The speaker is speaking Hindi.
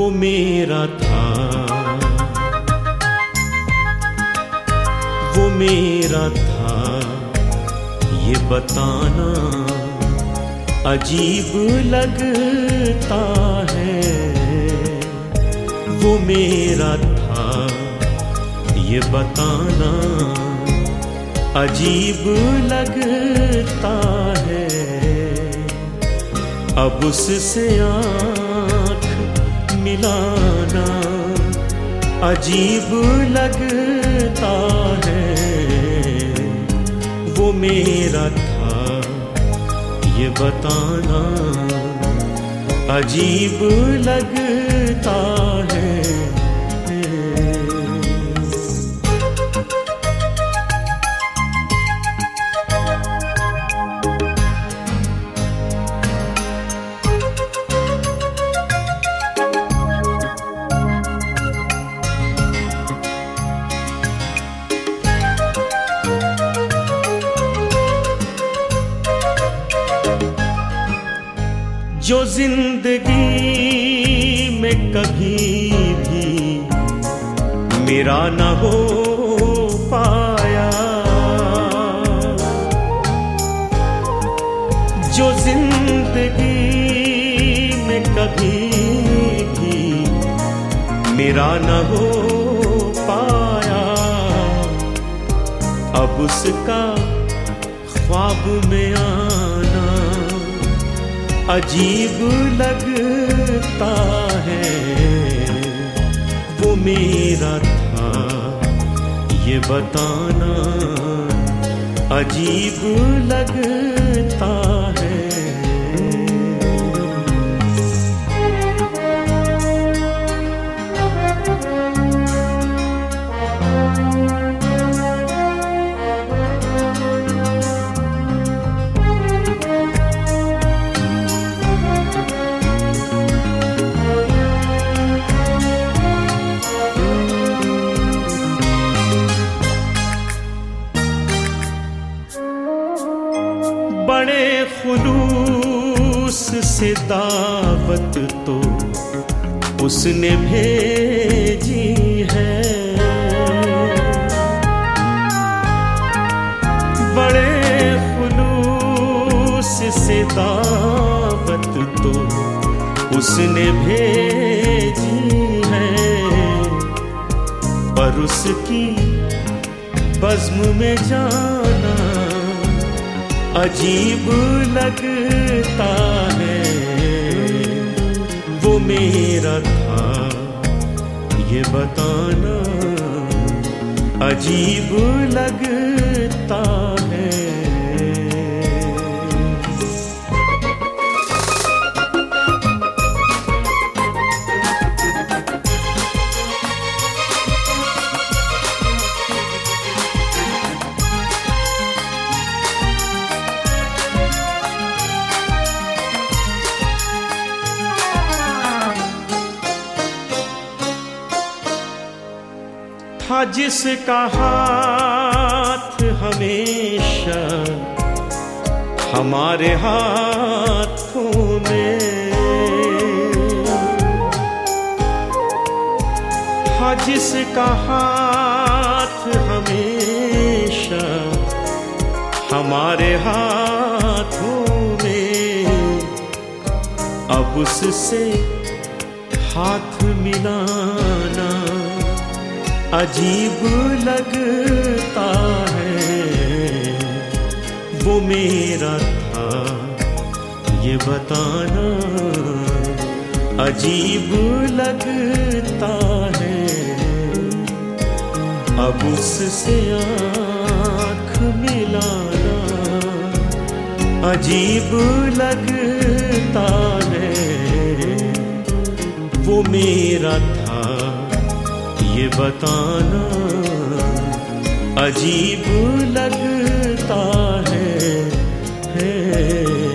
वो मेरा था, वो मेरा था, ये बताना अजीब लगता है। वो मेरा था, ये बताना अजीब लगता है। अब उससे आँख मिलाना अजीब लगता है। वो मेरा था, ये बताना अजीब लगता है। जो जिंदगी में कभी भी मेरा न हो पाया, जो जिंदगी में कभी भी मेरा न हो पाया, अब उसका ख्वाब में आना अजीब लगता है। वो मेरा था, ये बताना अजीब लगता है। बड़े खुलूस से दावत तो उसने भेजी है, बड़े खुलूस से दावत तो उसने भेजी है। पर उसकी बज़्म में जाना अजीब लगता है। वो मेरा था, ये बताना अजीब लगता है। था जिसका हाथ हमेशा हमारे हाथों में, था जिसका हाथ हमेशा हमारे हाथों में, अब उससे हाथ मिलाना अजीब लगता है। वो मेरा था, ये बताना अजीब लगता है। अब उससे आँख मिलाना अजीब लगता है। वो मेरा था, ये बताना अजीब लगता है।